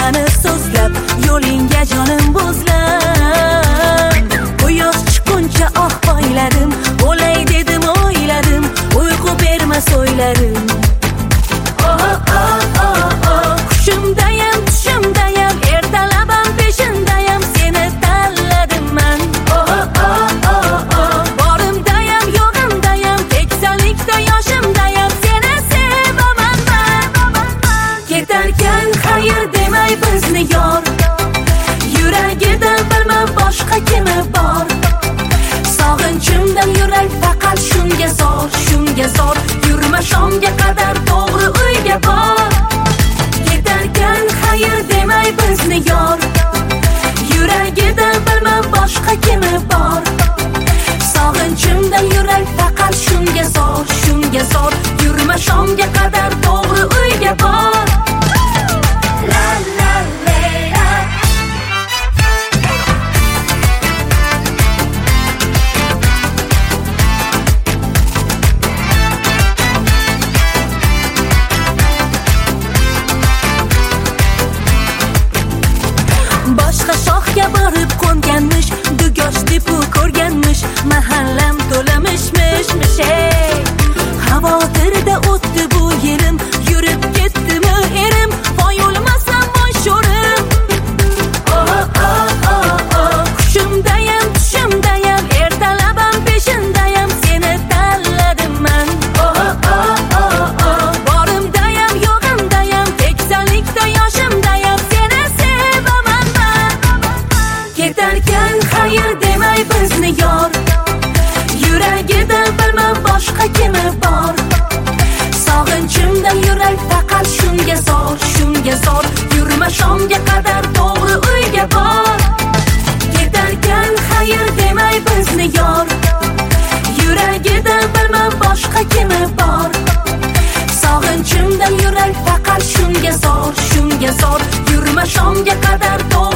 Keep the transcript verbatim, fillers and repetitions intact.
hammani so'zlab yo'lingga jonim bo'zlab. Quyosh chiqquncha oh poyladim, o'lay dedim o'yladim, uyqu bermas o'ylarim. Oh oh oh oh, qushimdayam tushimdayam, ertalabam peshandayam seni tanladim man. Oh oh oh oh, borimdayam yo'g'imdayam, keksalikda yoshimdayam seni sevaman man. Ketarkan xayr demay bizni yor, yuragida bilma boshqa kimi bor. Sog'inchimdan yurak faqat shunga zor, shunga zor. Yurma shomga qadar to'g'ri uyga bor. Ketarkan xayr demay bizni yor, yuragida bilma boshqa kimi bor. Sog'inchimdan yurak faqat shunga zor, shunga zor. Yurma shomga qadar to'g'ri uyga bor. La la la. Boshqa shoxga borib qo'nganmish, dugosh deb ko'rganmish, mahallam to'lamishmish mishay. Xavotirda o'tdi bu yilim, yurib ketdimi erim, voy o'lmasam voy sho'rim. Oh oh oh oh, qushimdayam tushimdayam, ertalabam peshandayam seni tanladim man. Oh oh oh oh, borimdayam yo'g'imdayam, keksalikda yoshimdayam seni sevaman man. Ketarkan xayr demay bizni yor, yuragida bilma boshqa kimi bor. Sog'inchimdan yurak faqat shunga zor, shunga zor. Yurma shomga qadar to'g'ri uyga bor. Ketarkan xayr demay bizni yor, yuragida bilma boshqa kimi bor. Sog'inchimdan yurak faqat shunga zor, shunga zor. Yurma shomga qadar to'g'ri